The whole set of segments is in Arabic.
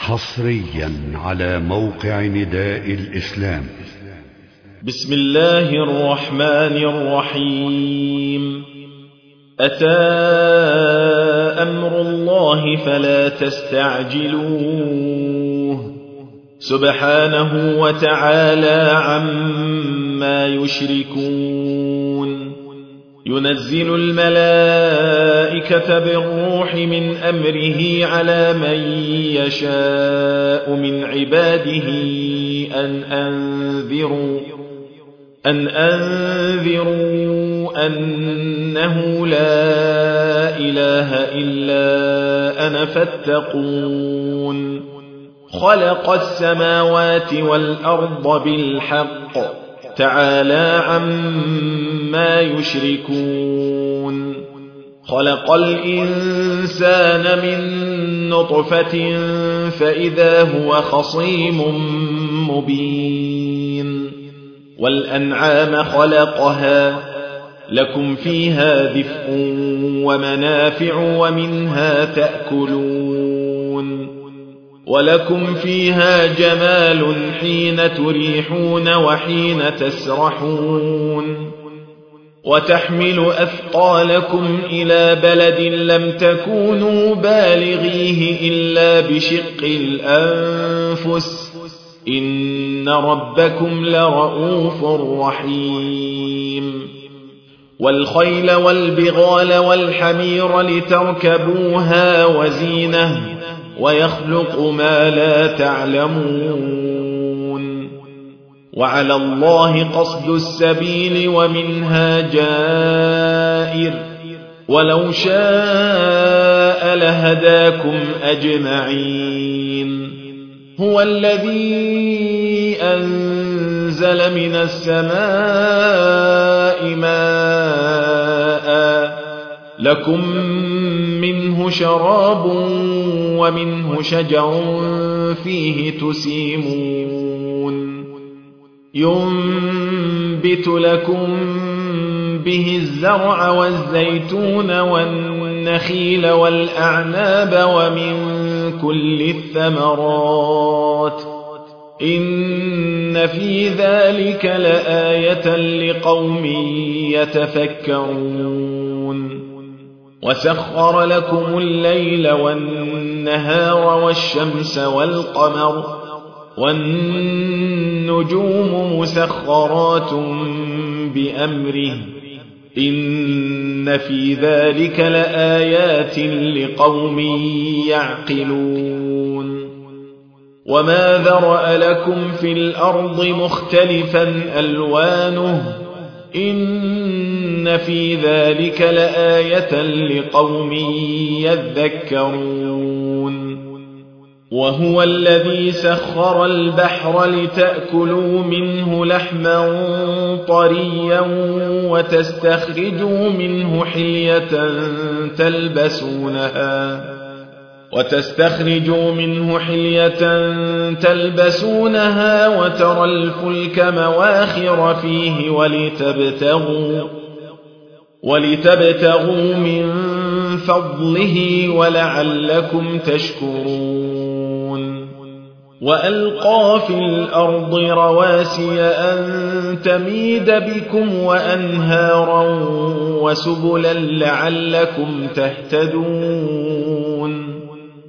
حصريا على موقع نداء الإسلام. بسم الله الرحمن الرحيم. أتى أمر الله فلا تستعجلوه سبحانه وتعالى عما يشركون. ينزل الملائكة بالروح من أمره على من يشاء من عباده أن أنذروا أنه لا إله إلا أنا فاتقون. خلق السماوات والأرض بالحق تعالى عما يشركون. خلق الإنسان من نطفة فإذا هو خصيم مبين. والأنعام خلقها لكم فيها دفء ومنافع ومنها تأكلون. ولكم فيها جمال حين تريحون وحين تسرحون. وتحمل أثقالكم إلى بلد لم تكونوا بالغيه إلا بشق الأنفس إن ربكم لرؤوف رحيم. والخيل والبغال والحمير لتركبوها وزينة ويخلق ما لا تعلمون. وعلى الله قصد السبيل ومنها جائر ولو شاء لهداكم أجمعين. هو الذي أنزل من السماء ماء لكم منه شراب ومنه شجر فيه تسيمون. ينبت لكم به الزرع والزيتون والنخيل والأعناب ومن كل الثمرات إن في ذلك لآية لقوم يتفكرون. وسخر لكم الليل والنهار والشمس والقمر والنجوم مسخرات بأمره إن في ذلك لآيات لقوم يعقلون. وما ذرأ لكم في الأرض مختلفا ألوانه إن في ذلك لآية لقوم يذكرون. وهو الذي سخر البحر لتأكلوا منه لحما طريا وتستخرجوا منه حلية تلبسونها وترى الفلك مواخر فيه ولتبتغوا من فضله ولعلكم تشكرون. وألقى في الأرض رواسي أن تميد بكم وأنهارا وسبلا لعلكم تهتدون.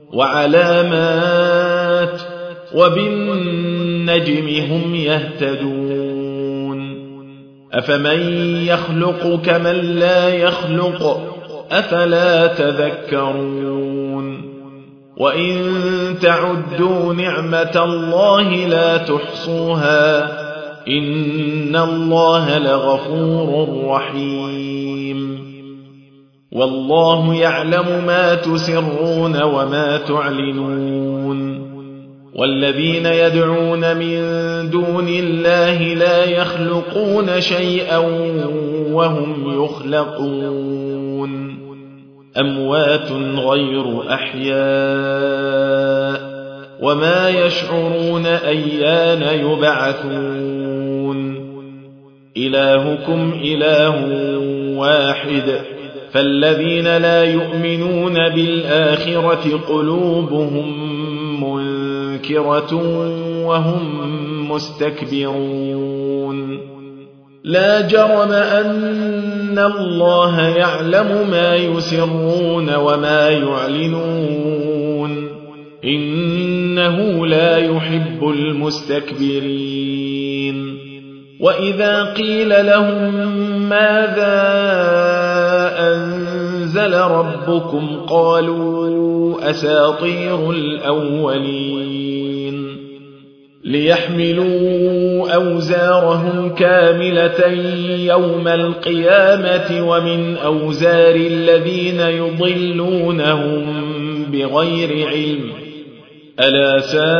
وعلامات وبالنجم هم يهتدون. أفمن يخلق كمن لا يخلق أفلا تذكرون. وإن تعدوا نعمة الله لا تحصوها إن الله لغفور رحيم. والله يعلم ما تسرون وما تعلنون. والذين يدعون من دون الله لا يخلقون شيئا وهم يخلقون. أموات غير أحياء وما يشعرون أيان يبعثون. إلهكم إله واحد فالذين لا يؤمنون بالآخرة قلوبهم منكرة تذكرة وهم مستكبرون لا جرم أن الله يعلم ما يسرون وما يعلنون إنه لا يحب المستكبرين وإذا قيل لهم ماذا أنزل ربكم قالوا أساطير الأولين ليحملوا أوزارهم كاملة يوم القيامة ومن أوزار الذين يضلونهم بغير علم ألا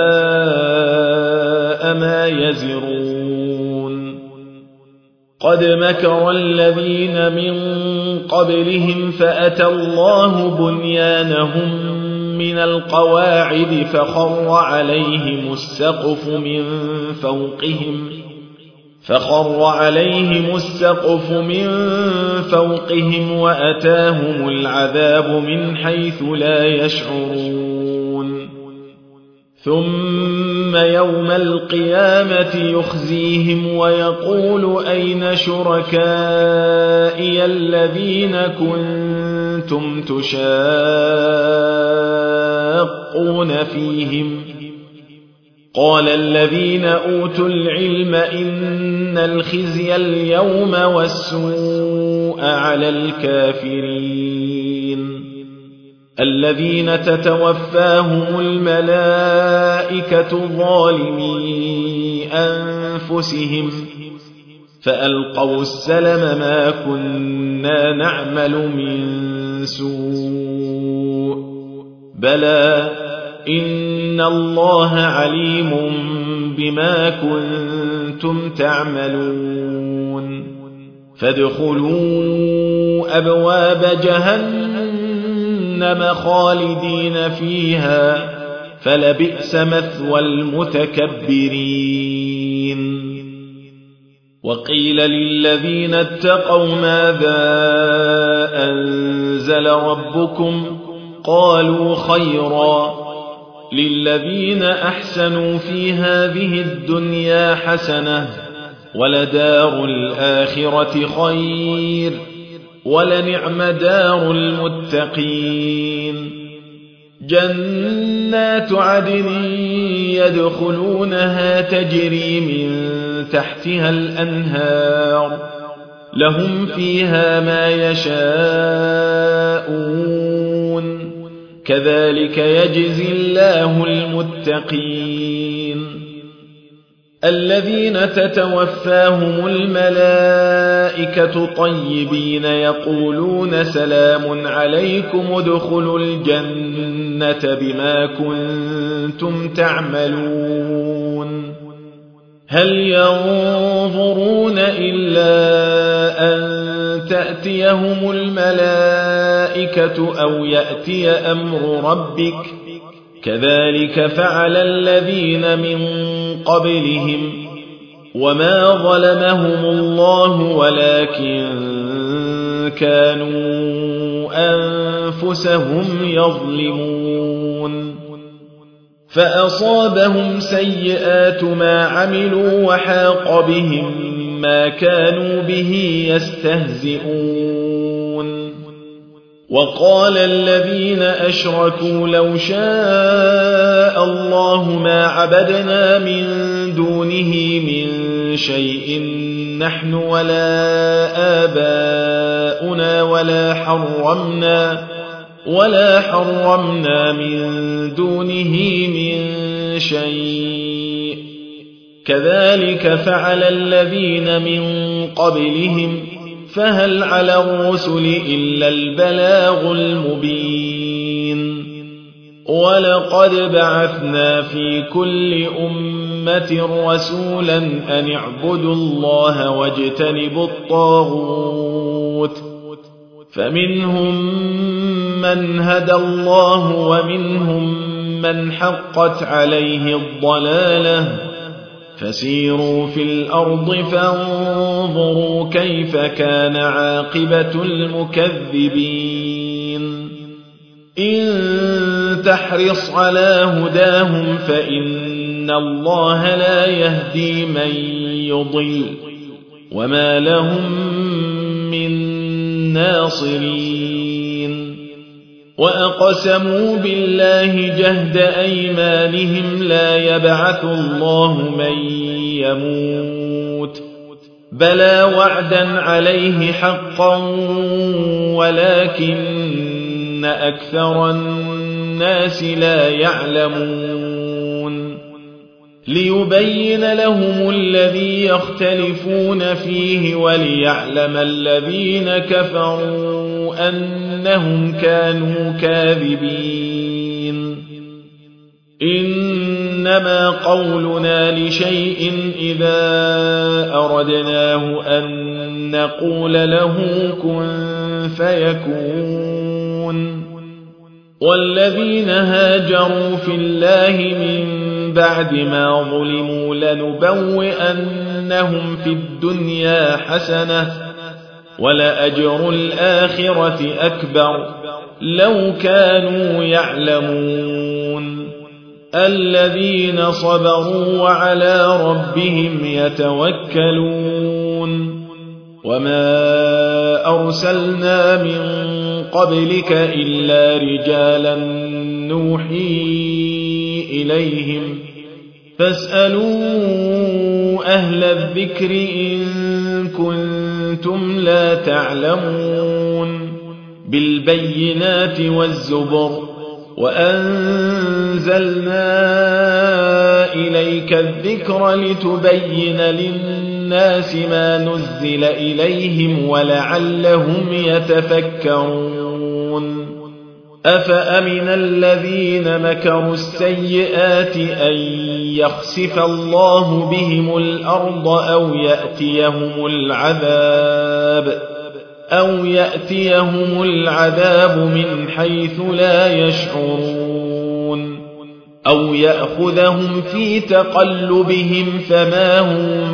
ساء ما يزرون قد مكر الذين من قبلهم فأتى الله بنيانهم من القواعد فخر عليهم السقف من فوقهم وأتاهم العذاب من حيث لا يشعرون ثم يوم القيامة يخزيهم ويقول أين شركائي الذين كنتم تشاقون فيهم قال الذين أوتوا العلم إن الخزي اليوم والسوء على الكافرين الذين تتوفاهم الملائكة ظالمي أنفسهم فألقوا السلم ما كنا نعمل من سوء بلى إن الله عليم بما كنتم تعملون فادخلوا أبواب جهنم خالدين فيها فلبئس مثوى المتكبرين وقيل للذين اتقوا ماذا أنزل ربكم قالوا خيرا للذين أحسنوا في هذه الدنيا حسنة ولدار الآخرة خير ولنعم دار المتقين جنات عدن يدخلونها تجري من تحتها الأنهار لهم فيها ما يشاءون كذلك يجزي الله المتقين الذين تتوفاهم الملائكة طيبين يقولون سلام عليكم ادخلوا الجنة بما كنتم تعملون هل ينظرون إلا أن تأتيهم الملائكة أو يأتي أمر ربك كذلك فعل الذين من قبلهم وما ظلمهم الله ولكن كانوا أنفسهم يظلمون فأصابهم سيئات ما عملوا وحاق بهم ما كانوا به يستهزئون وقال الذين أشركوا لو شاء الله ما عبدنا من دونه من شيء نحن ولا آباؤنا ولا حرمنا من دونه من شيء كذلك فعل الذين من قبلهم فهل على الرسل إلا البلاغ المبين ولقد بعثنا في كل أمة رسولا أن اعبدوا الله واجتنبوا الطاغوت فمنهم من هدى الله ومنهم من حقت عليه الضلالة فسيروا في الأرض فانظروا كيف كان عاقبة المكذبين إن تحرص على هداهم فإن الله لا يهدي من يضل وما لهم من ناصرين وأقسموا بالله جهد أيمانهم لا يبعث الله من يموت بلى وعدا عليه حقا ولكن أكثر الناس لا يعلمون ليبين لهم الذي يختلفون فيه وليعلم الذين كفروا أنهم كانوا كاذبين إنما قولنا لشيء إذا أردناه أن نقول له كن فيكون والذين هاجروا في الله من بعد ما ظلموا لنبوئنهم في الدنيا حسنة ولأجر الآخرة أكبر لو كانوا يعلمون الذين صبروا وعلى ربهم يتوكلون وما أرسلنا من قبلك إلا رجالا نوحي إليهم فاسألوا أهل الذكر إن كنتم لا تعلمون بالبينات والزبر وأنزلنا إليك الذكر لتبين للناس ما نزل إليهم ولعلهم يتفكرون أفأمن الذين مكروا السيئات أن يخسف الله بهم الأرض أو يأتيهم العذاب من حيث لا يشعرون أو يأخذهم في تقلبهم فما هم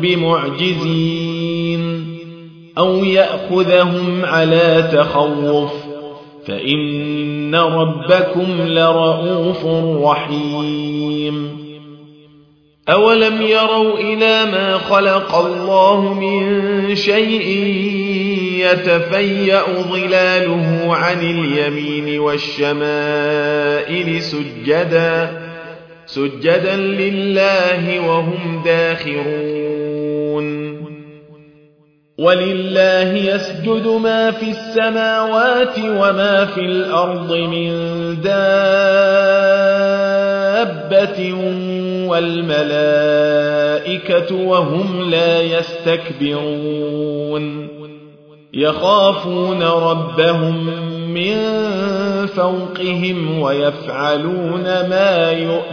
بمعجزين أو يأخذهم على تخوف فإن ربكم لرؤوف رحيم أولم يروا إلى ما خلق الله من شيء يتفيأ ظلاله عن اليمين والشمائل سجدا لله وهم داخرون ولله يسجد ما في السماوات وما في الأرض من دابة والملائكة وهم لا يستكبرون يخافون ربهم من فوقهم ويفعلون ما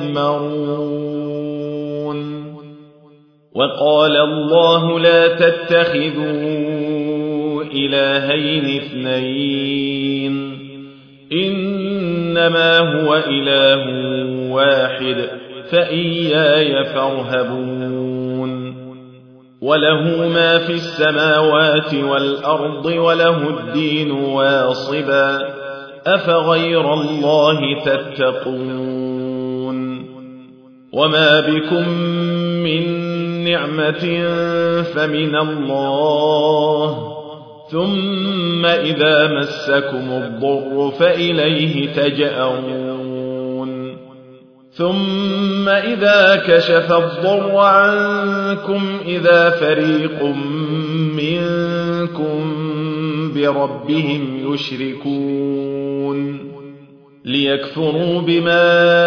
يؤمرون وقال الله لا تتخذوا إلهين اثنين إنما هو إله واحد فإياي فارهبون وله ما في السماوات والأرض وله الدين واصبا أفغير الله تتقون وما بكم من نعمة فمن الله ثم إذا مسكم الضر فإليه تجأرون ثم إذا كشف الضر عنكم إذا فريق منكم بربهم يشركون ليكفروا بما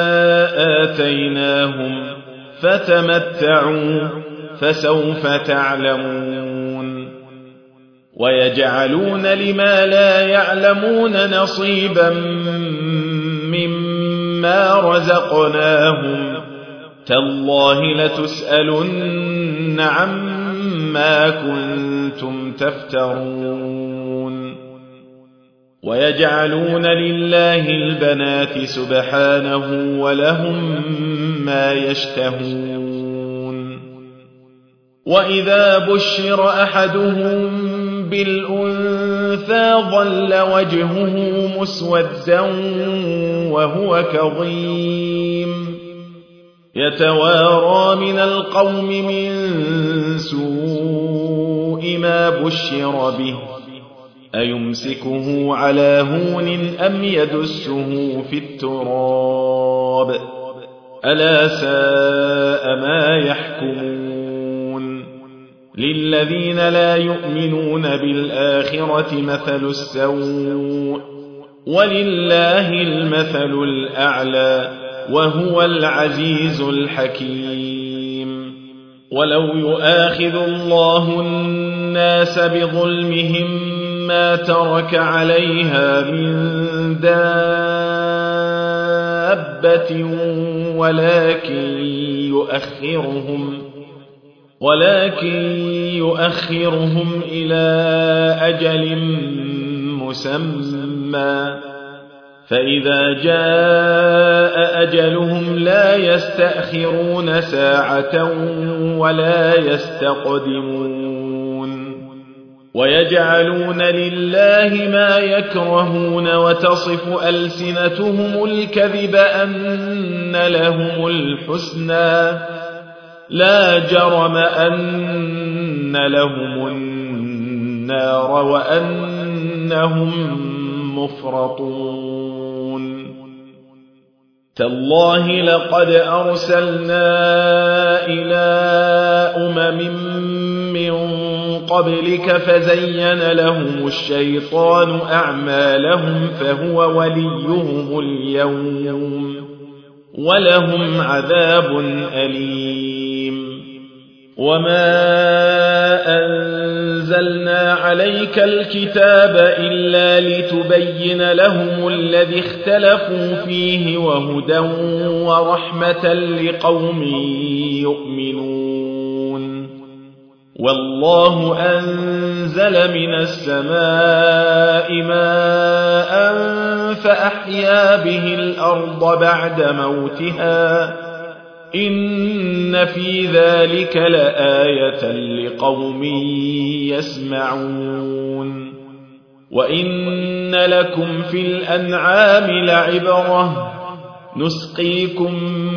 آتيناهم فتمتعوا فسوف تعلمون ويجعلون لما لا يعلمون نصيبا مما رزقناهم تالله لتسألن عما كنتم تفترون ويجعلون لله البنات سبحانه ولهم ما يشتهون وإذا بشر أحدهم بالأنثى ظل وجهه مسودا وهو كظيم يتوارى من القوم من سوء ما بشر به أيمسكه على هون أم يدسه في التراب ألا ساء ما يحكمون للذين لا يؤمنون بالآخرة مثل السوء ولله المثل الأعلى وهو العزيز الحكيم ولو يؤاخذ الله الناس بظلمهم ما ترك عليها من دابة ولكن يؤخرهم إلى أجل مسمى فإذا جاء أجلهم لا يستأخرون ساعة ولا يستقدمون ويجعلون لله ما يكرهون وتصف ألسنتهم الكذب أن لهم الحسنى لا جرم أن لهم النار وأنهم مفرطون تالله لقد أرسلنا إلى من قبلك فزين لهم الشيطان أعمالهم فهو وليهم اليوم ولهم عذاب أليم وما أنزلنا عليك الكتاب إلا لتبين لهم الذي اختلفوا فيه وهدى ورحمة لقوم يؤمنون والله أنزل من السماء ماء فأحيا به الأرض بعد موتها إن في ذلك لآية لقوم يسمعون وإن لكم في الأنعام لعبرة نسقيكم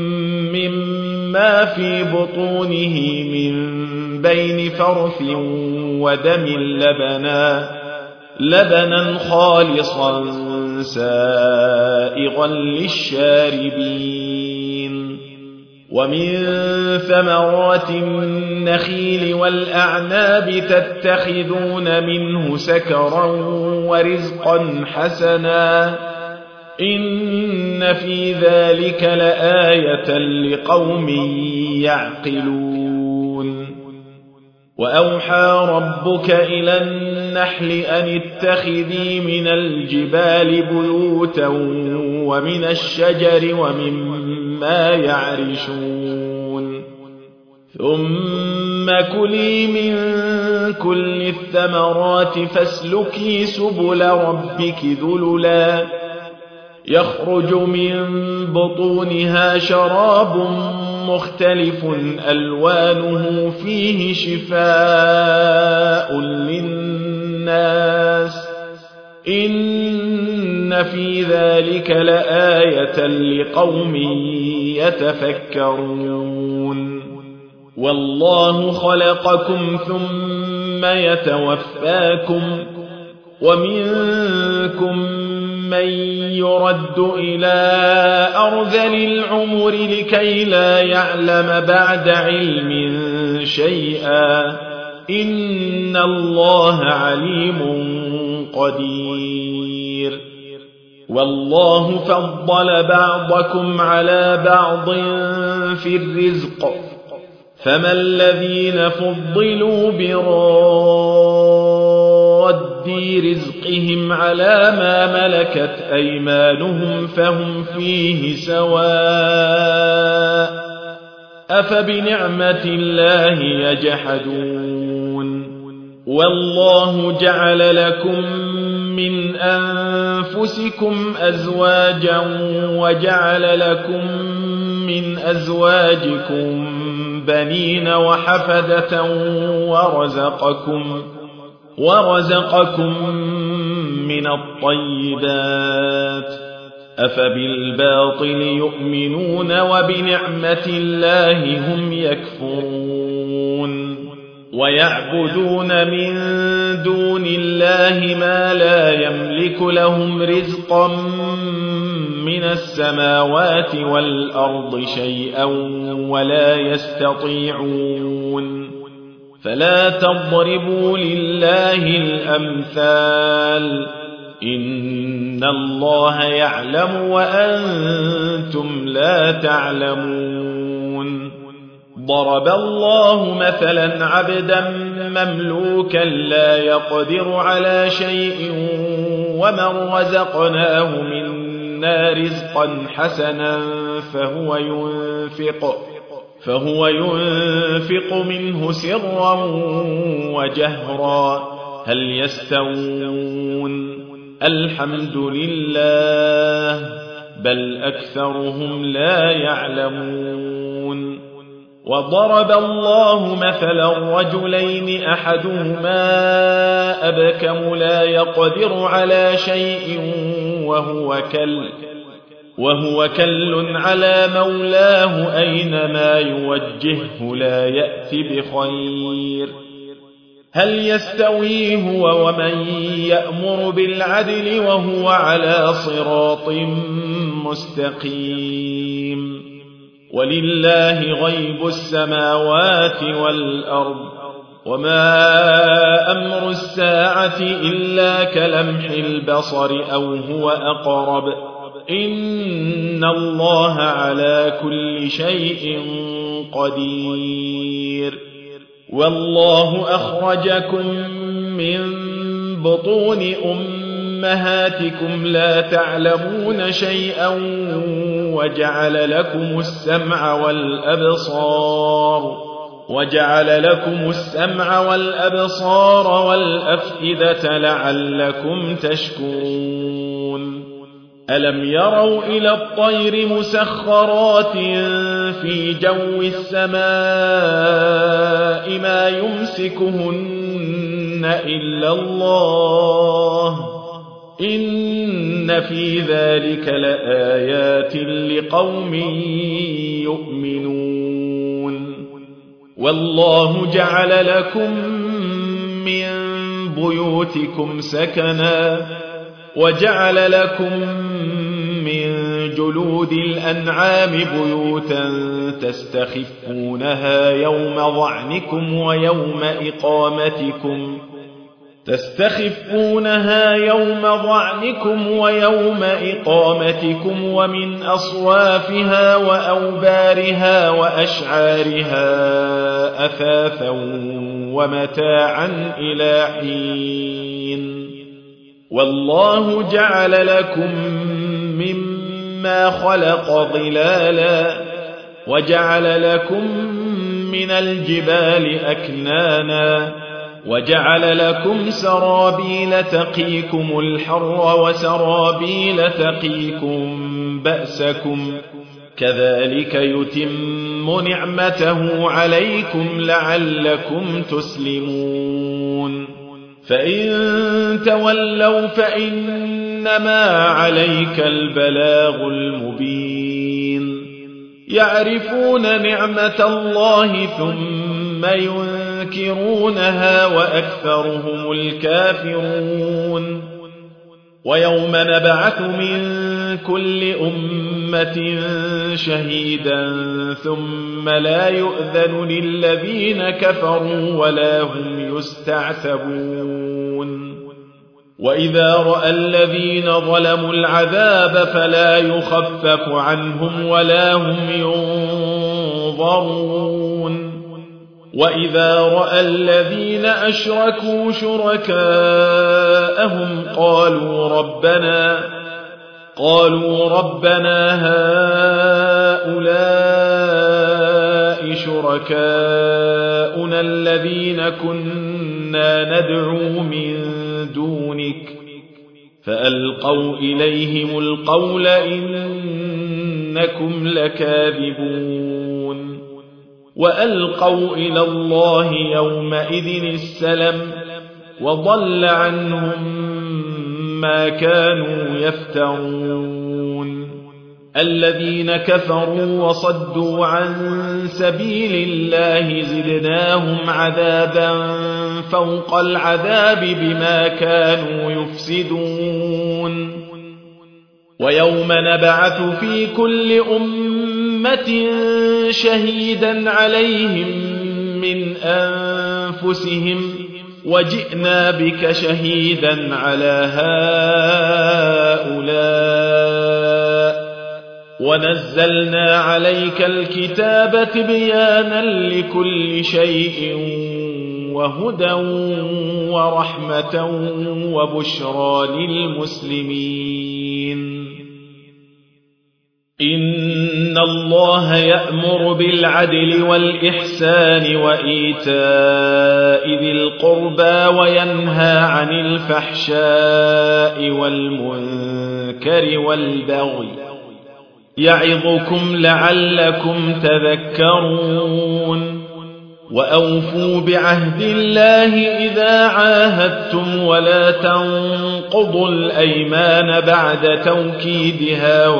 مما في بطونه من بين فرث ودم لبنا خالصا سائغا للشاربين ومن ثمرات النخيل والأعناب تتخذون منه سكرا ورزقا حسنا إن في ذلك لآية لقوم يعقلون وأوحى ربك إلى النحل أن اتخذي من الجبال بيوتا ومن الشجر ومما يعرشون ثم كلي من كل الثمرات فاسلكي سبل ربك ذللا يخرج من بطونها شراب مختلف ألوانه فيه شفاء للناس إن في ذلك لآية لقوم يتفكرون والله خلقكم ثم يتوفاكم ومنكم من يرد إلى أرذل العمر لكي لا يعلم بعد علم شيئا إن الله عليم قدير والله فضل بعضكم على بعض في الرزق فما الذين فضلوا براد رزقهم على ما ملكت أيمانهم فهم فيه سواء أفبنعمة الله يجحدون والله جعل لكم من أنفسكم أزواجا وجعل لكم من أزواجكم بنين وحفدة ورزقكم من الطيبات أفبالباطل يؤمنون وبنعمة الله هم يكفرون ويعبدون من دون الله ما لا يملك لهم رزقا من السماوات والأرض شيئا ولا يستطيعون فلا تضربوا لله الأمثال إن الله يعلم وأنتم لا تعلمون ضرب الله مثلا عبدا مملوكا لا يقدر على شيء ومن رزقناه منا رزقا حسنا فهو ينفق منه سرا وجهرا هل يستوون الحمد لله بل أكثرهم لا يعلمون وضرب الله مثلا رجلين أحدهما أبكم لا يقدر على شيء وهو كل على مولاه أينما يوجهه لا يأتي بخير هل يستوي هو ومن يأمر بالعدل وهو على صراط مستقيم ولله غيب السماوات والأرض وما أمر الساعة إلا كلمح البصر أو هو أقرب إن الله على كل شيء قدير والله أخرجكم من بطون أمهاتكم لا تعلمون شيئا وجعل لكم السمع والأبصار والأفئدة لعلكم تشكرون ألم يروا إلى الطير مسخرات في جو السماء ما يمسكهن إلا الله إن في ذلك لآيات لقوم يؤمنون والله جعل لكم من بيوتكم سكنا وجعل لكم من جلود الأنعام بيوتا تستخفونها يوم ضعنكم ويوم إقامتكم ومن أصوافها وأوبارها وأشعارها أثاثا ومتاعا إلى حين والله جعل لكم مما خلق ظلالا وجعل لكم من الجبال أكنانا وجعل لكم سرابيل تقيكم الحر وسرابيل تقيكم بأسكم كذلك يتم نعمته عليكم لعلكم تسلمون فإن تولوا فإنما عليك البلاغ المبين يعرفون نعمة الله ثم ينكرونها وأكثرهم الكافرون ويوم نبعث من كل أمة شهيدا ثم لا يؤذن للذين كفروا ولا هم يستعتبون وإذا رأى الذين ظلموا العذاب فلا يخفف عنهم ولا هم ينظرون وإذا رأى الذين أشركوا شركاءهم قالوا ربنا هؤلاء شركاؤنا الذين كنا ندعو من دونك فألقوا إليهم القول إنكم لكاذبون وألقوا إلى الله يومئذ السلم وضل عنهم ما كانوا يفترون الذين كفروا وصدوا عن سبيل الله زدناهم عذابا فوق العذاب بما كانوا يفسدون ويوم نبعث في كل أمة شهيدا عليهم من أنفسهم وجئنا بك شهيدا على هؤلاء ونزلنا عليك الكتاب تبيانا لكل شيء وهدى ورحمة وبشرى للمسلمين إن الله يأمر بالعدل والإحسان وإيتاء ذي القربى وينهى عن الفحشاء والمنكر والبغي يعظكم لعلكم تذكرون وأوفوا بعهد الله إذا عاهدتم ولا تنقضوا الأيمان بعد توكيدها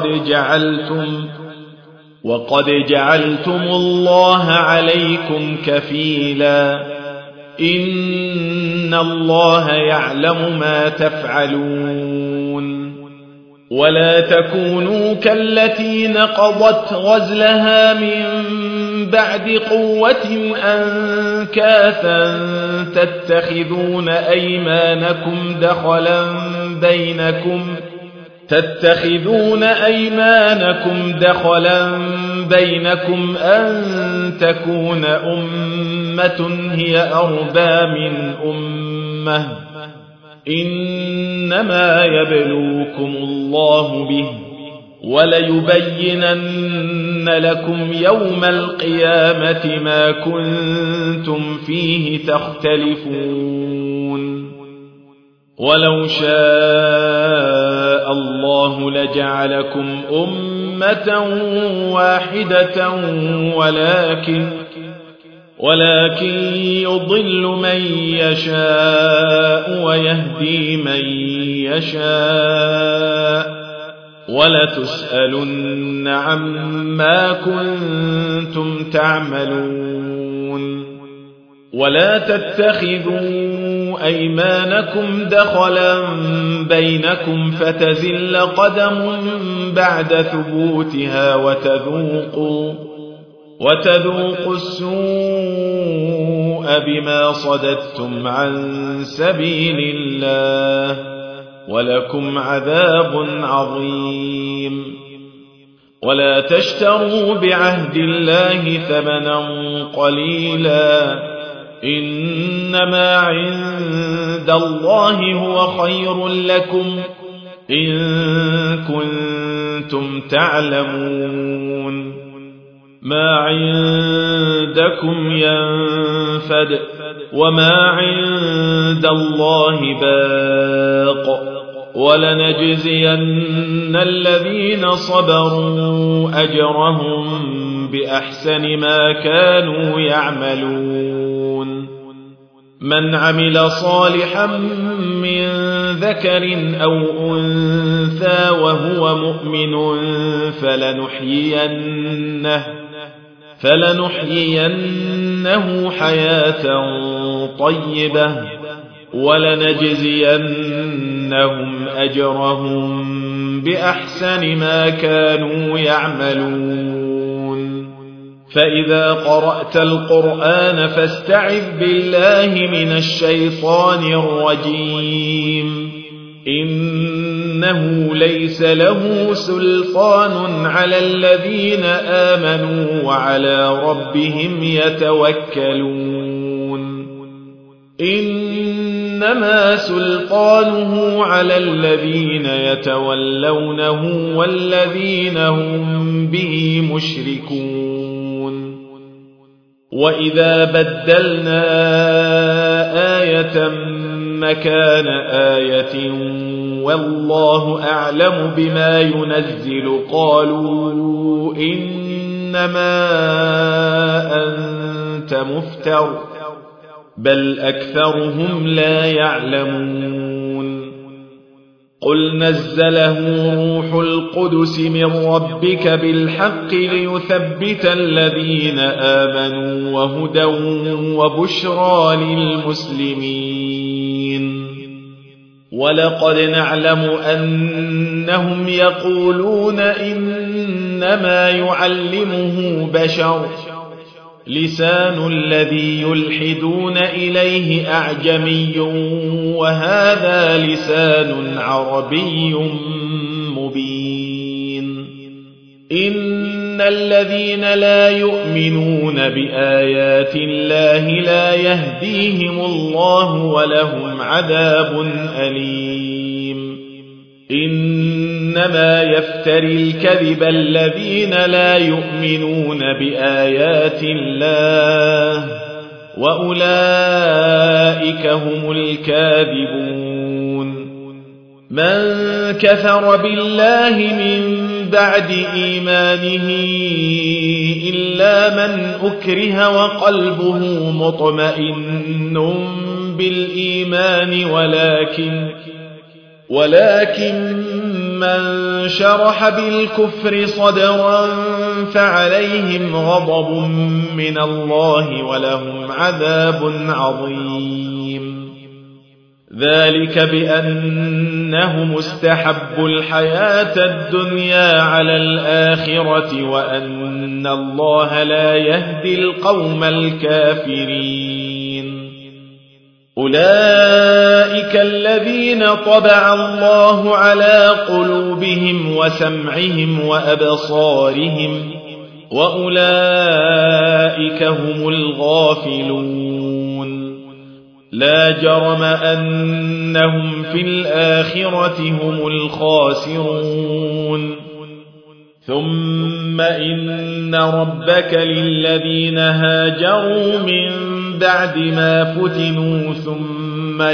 وقد جعلتم الله عليكم كفيلا إن الله يعلم ما تفعلون ولا تكونوا كالتي نقضت غزلها من بعد قوة أنكاثا تتخذون أيمانكم دخلا بينكم أن تكون أمة هي أربى من أمة إنما يبلوكم الله به وليبينن لكم يوم القيامة ما كنتم فيه تختلفون ولو شاء الله لجعلكم أمة واحدة ولكن يضل من يشاء ويهدي من يشاء ولتسألن عما كنتم تعملون ولا تتخذوا أيمانكم دخلا بينكم فتزل قدم بعد ثبوتها وتذوقوا السوء بما صددتم عن سبيل الله ولكم عذاب عظيم ولا تشتروا بعهد الله ثمنا قليلا إنما عند الله هو خير لكم إن كنتم تعلمون ما عندكم ينفد وما عند الله باق ولنجزين الذين صبروا أجرهم بأحسن ما كانوا يعملون من عمل صالحا من ذكر أو أنثى وهو مؤمن فلنحيينه حياة طيبة ولنجزينهم أجرهم بأحسن ما كانوا يعملون فإذا قرأت القرآن فاستعذ بالله من الشيطان الرجيم إنه ليس له سلطان على الذين آمنوا وعلى ربهم يتوكلون إنما سلطانه على الذين يتولونه والذين هم به مشركون وإذا بدلنا آية مكان آية والله أعلم بما ينزل قالوا إنما أنت مفتر بل أكثرهم لا يعلمون قل نزله روح القدس من ربك بالحق ليثبت الذين آمنوا وهدى وبشرى للمسلمين ولقد نعلم أنهم يقولون إنما يعلمه بشر لسان الذي يلحدون إليه أعجمي وهذا لسان عربي مبين إن الذين لا يؤمنون بآيات الله لا يهديهم الله ولهم عذاب أليم إنما يفتري الكذب الذين لا يؤمنون بآيات الله وأولئك هم الكاذبون من كفر بالله من بعد إيمانه إلا من أكره وقلبه مطمئن بالإيمان ولكن من شرح بالكفر صدرا فعليهم غضب من الله ولهم عذاب عظيم ذلك بأنهم استحبوا الحياة الدنيا على الآخرة وأن الله لا يهدي القوم الكافرين أولئك الذين طبع الله على قلوبهم وسمعهم وأبصارهم وأولئك هم الغافلون لا جرم أنهم في الآخرة هم الخاسرون ثم إن ربك للذين هاجروا من بعد ما فتنوا ثم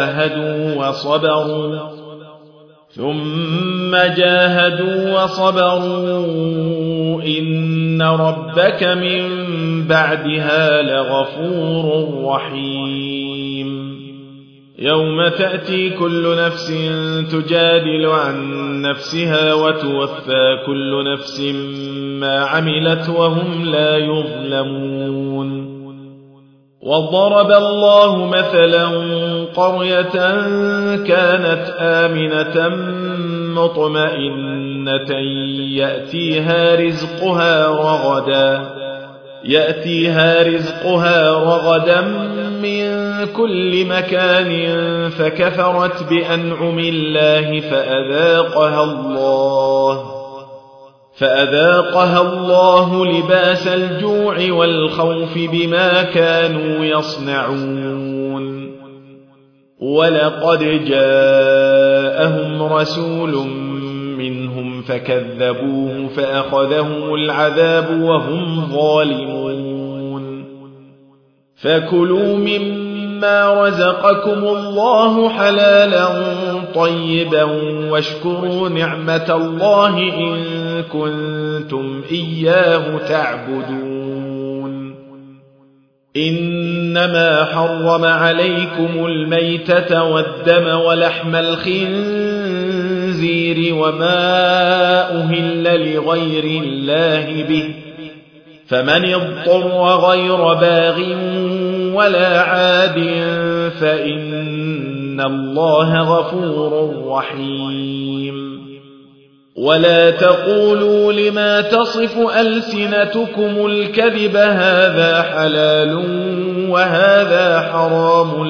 جاهدوا وصبروا إن ربك من بعدها لغفور رحيم يوم تأتي كل نفس تجادل عن نفسها وتوفى كل نفس ما عملت وهم لا يظلمون وضرب الله مثلا قرية كانت آمنة مطمئنة يأتيها رزقها رغدا من كل مكان فكفرت بأنعم الله فأذاقها الله لباس الجوع والخوف بما كانوا يصنعون ولقد جاءهم رسول منهم فكذبوه فأخذهم العذاب وهم ظالمون فكلوا مما رزقكم الله حلالا طيبا واشكروا نعمة الله إن كنتم إياه تعبدون إنما حرم عليكم الميتة والدم ولحم الخنزير وما أهل لغير الله به فمن اضطر غير باغ ولا عاد فإن الله غفور رحيم ولا تقولوا لما تصف ألسنتكم الكذب هذا حلال وهذا حرام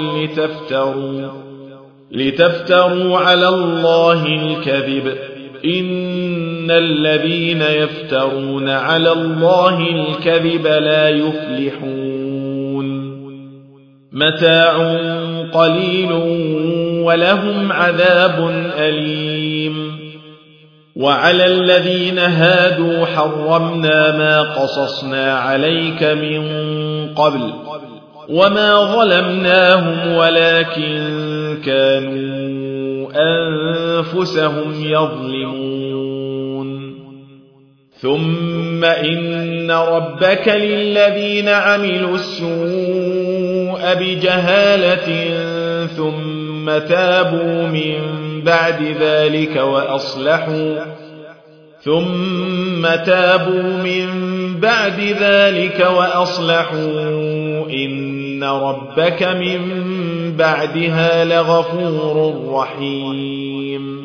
لتفتروا على الله الكذب إن الذين يفترون على الله الكذب لا يفلحون متاع قليل ولهم عذاب أليم وعلى الذين هادوا حرمنا ما قصصنا عليك من قبل وما ظلمناهم ولكن كانوا أنفسهم يظلمون ثم إن ربك للذين عملوا السوء بجهالة ثم تابوا من بعد ذلك وأصلحوا إن ربك من بعدها لغفور رحيم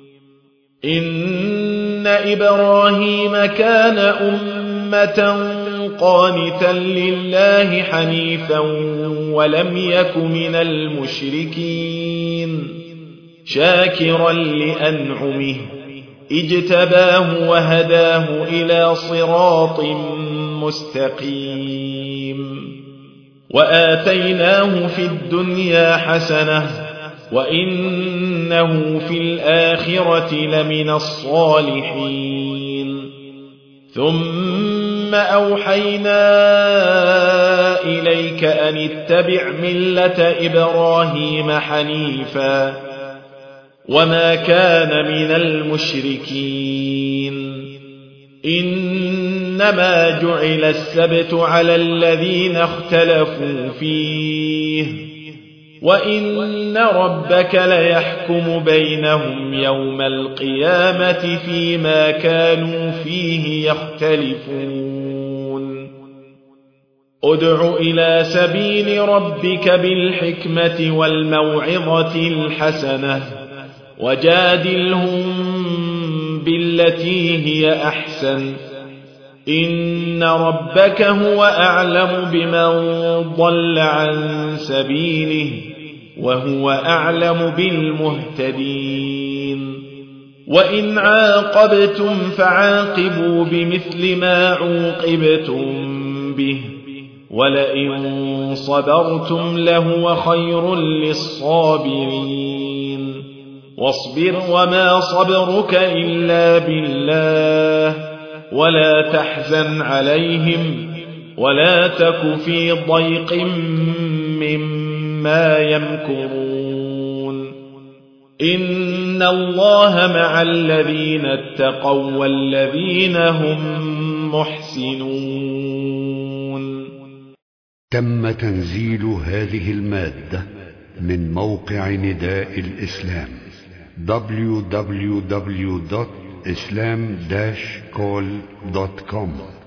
إن إبراهيم كان أمة قانتا لله حنيفا ولم يك من المشركين شاكرا لأنعمه اجتباه وهداه إلى صراط مستقيم وآتيناه في الدنيا حسنة وإنه في الآخرة لمن الصالحين ثم أوحينا إليك أن اتبع ملة إبراهيم حنيفا وما كان من المشركين إنما جعل السبت على الذين اختلفوا فيه وإن ربك ليحكم بينهم يوم القيامة فيما كانوا فيه يختلفون ادع إلى سبيل ربك بالحكمة والموعظة الحسنة وجادلهم بالتي هي أحسن إن ربك هو أعلم بمن ضل عن سبيله وهو أعلم بالمهتدين وإن عاقبتم فعاقبوا بمثل ما عوقبتم به ولئن صبرتم لهو خير للصابرين واصبر وما صبرك إلا بالله ولا تحزن عليهم ولا تك في ضيق مما يمكرون إن الله مع الذين اتقوا والذين هم محسنون. تم تنزيل هذه المادة من موقع نداء الإسلام www.islam-call.com